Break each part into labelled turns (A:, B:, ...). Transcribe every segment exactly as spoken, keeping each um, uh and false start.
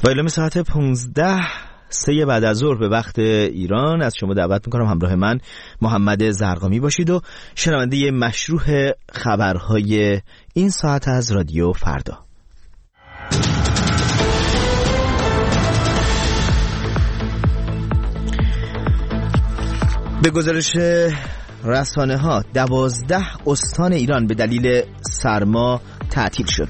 A: با اعلام ساعت پانزده سه بعد از ظهر به وقت ایران از شما دعوت میکنم همراه من محمد زرقامی باشید و شنونده مشروع خبرهای این ساعت از رادیو فردا. به گزارش رسانه ها دوازده استان ایران به دلیل سرما تعطیل شد.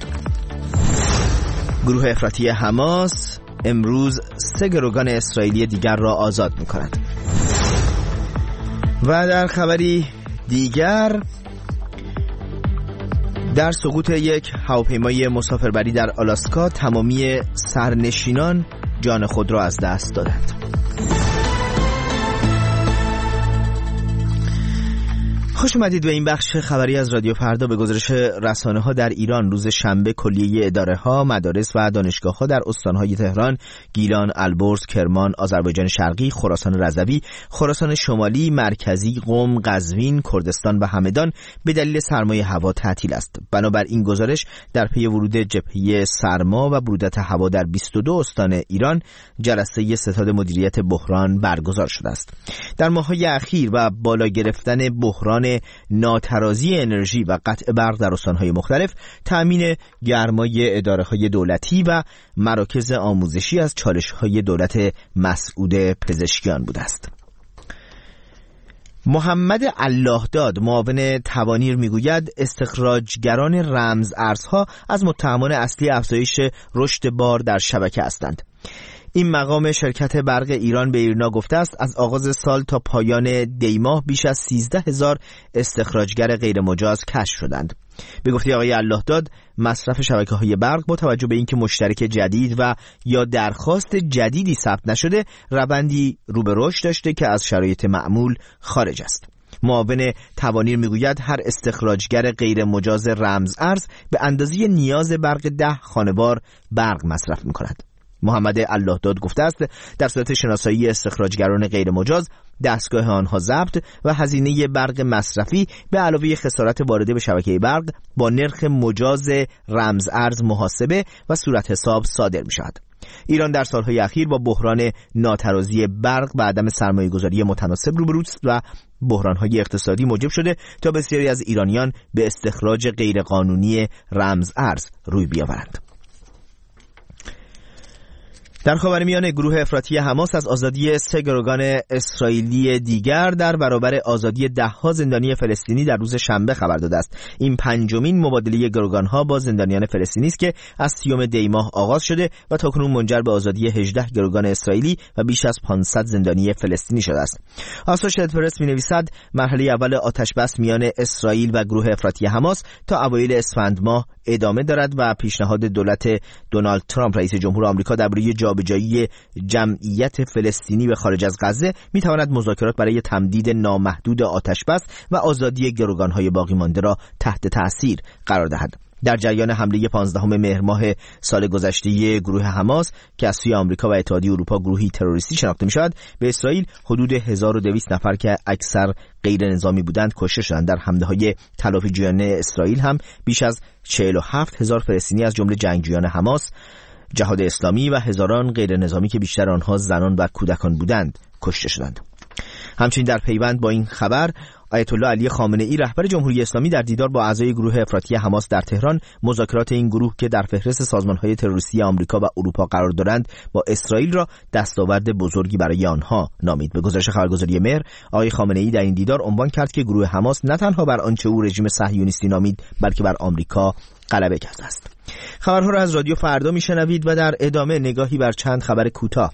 A: گروه افراطی حماس امروز سه گروگان اسرائیلی دیگر را آزاد می کند. و در خبری دیگر در سقوط یک هواپیمای مسافربری در آلاسکا تمامی سرنشینان جان خود را از دست دادند. خوش اومدید به این بخش خبری از رادیو فردا. به گزارش رسانه ها در ایران روز شنبه کلیه اداره ها، مدارس و دانشگاه ها در استانهای تهران، گیلان، البرز، کرمان، آذربایجان شرقی، خراسان رضوی، خراسان شمالی، مرکزی، قم، قزوین، کردستان و همدان به دلیل سرمایه هوا تعطیل است. بنابر این گزارش در پی ورود جبهه سرما و برودت هوا در بیست و دو استان ایران جلسه ستاد مدیریت بحران برگزار شده است. در ماه‌های اخیر و بالا گرفتن بحران ناترازی انرژی و قطع برق در استان‌های مختلف، تأمین گرمای اداره‌های دولتی و مراکز آموزشی از چالش‌های دولت مسعود پزشکیان بوده است. محمد اللهداد معاون توانیر میگوید استخراجگران رمز ارزها از متهمان اصلی افزایش رشد بار در شبکه هستند. این مقام شرکت برق ایران به ایرنا گفته است از آغاز سال تا پایان دیماه بیش از سیزده هزار استخراجگر غیر مجاز کشف شدند. به گفته آقای اللهداد مصرف شبکه‌های برق با توجه به اینکه مشترک جدید و یا درخواست جدیدی ثبت نشده روندی رو به رشد داشته که از شرایط معمول خارج است. معاون توانیر میگوید هر استخراجگر غیر مجاز رمز ارز به اندازه نیاز برق ده خانوار برق مصرف می‌کند. محمد اللهداد گفته است در صورت شناسایی استخراجگران غیر مجاز دستگاه آنها ضبط و هزینه برق مصرفی به علاوه خسارت وارده به شبکه برق با نرخ مجاز رمز ارز محاسبه و صورت حساب صادر می شود. ایران در سالهای اخیر با بحران ناترازی برق و عدم سرمایه‌گذاری متناسب روبروست و بحران‌های اقتصادی موجب شده تا بسیاری از ایرانیان به استخراج غیرقانونی رمز ارز روی بیاورند. در خاورمیانه گروه افراطی حماس از آزادی سه گروگان اسرائیلی دیگر در برابر آزادی ده‌ها زندانی فلسطینی در روز شنبه خبر داده است. این پنجمین مبادله گروگان‌ها با زندانیان فلسطینی است که از سیوم دی ماه آغاز شده و تاکنون منجر به آزادی هجده گروگان اسرائیلی و بیش از پانصد زندانی فلسطینی شده است. آسوشیتد پرس می‌نویسد مرحله اول آتش بس میان اسرائیل و گروه افراطی حماس تا اوایل اسفند ماه ادامه دارد و پیشنهاد دولت دونالد ترامپ رئیس جمهور آمریکا درباره جابجایی جمعیت فلسطینی به خارج از غزه میتواند مذاکرات برای تمدید نامحدود آتش بس و آزادی گروگان‌های باقی مانده را تحت تأثیر قرار دهد. در جریان حمله پانزدهم مهر ماه سال گذشته گروه حماس که از سوی آمریکا و اتحادیه اروپا گروهی تروریستی شناخته می‌شود، به اسرائیل حدود هزار و دویست نفر که اکثر غیر نظامی بودند کشته شدند. در حمله‌های تلافی‌جویانه اسرائیل هم بیش از چهل و هفت هزار فلسطینی از جمله جنگجویان حماس، جهاد اسلامی و هزاران غیر نظامی که بیشتر آنها زنان و کودکان بودند کشته شدند. همچنین در پیوند با این خبر آیت الله علی خامنه‌ای رهبر جمهوری اسلامی در دیدار با اعضای گروه افراطی حماس در تهران مذاکرات این گروه که در فهرست سازمان‌های تروریستی آمریکا و اروپا قرار دارند با اسرائیل را دستاورد بزرگی برای آنها نامید. به گزارش خبرگزاری مهر آقای خامنه‌ای در این دیدار عنوان کرد که گروه حماس نه تنها بر آنچه او رژیم صهیونیستی نامید بلکه بر آمریکا غلبه کرده است. خبرها را از رادیو فردا میشنوید و در ادامه نگاهی بر چند خبر کوتاه.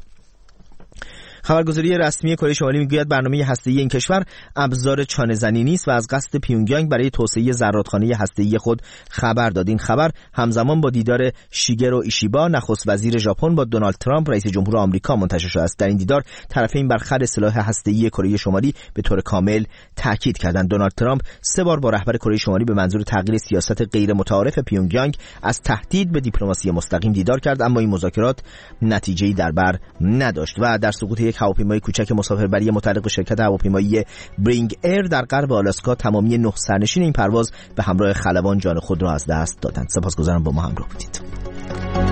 A: خبرگزاری رسمی کره شمالی میگوید برنامه هسته‌ای این کشور ابزار چانه‌زنی نیست و از قصد پیونگیانگ برای توسعه زرادخانه هسته‌ای خود خبر داد. این خبر همزمان با دیدار شیگرو ایشیبا نخست وزیر ژاپن با دونالد ترامپ رئیس جمهور آمریکا منتشر شده است. در این دیدار طرفین بر خرید سلاح هسته‌ای کره شمالی به طور کامل تاکید کردند. دونالد ترامپ سه بار با رهبر کره شمالی به منظور تغییر سیاست غیر متعارف پیونگیانگ از تهدید به دیپلماسی مستقیم دیدار کرد، اما این مذاکرات نتیجه‌ای در بر نداشت و در سقوط یک هواپیمای کوچک مسافربری متعلق به شرکت هواپیمایی برینگ ایر در غرب آلاسکا تمامی نه سرنشین این پرواز به همراه خلبان جان خود را از دست دادند. سپاسگزارم با ما همراه بودید.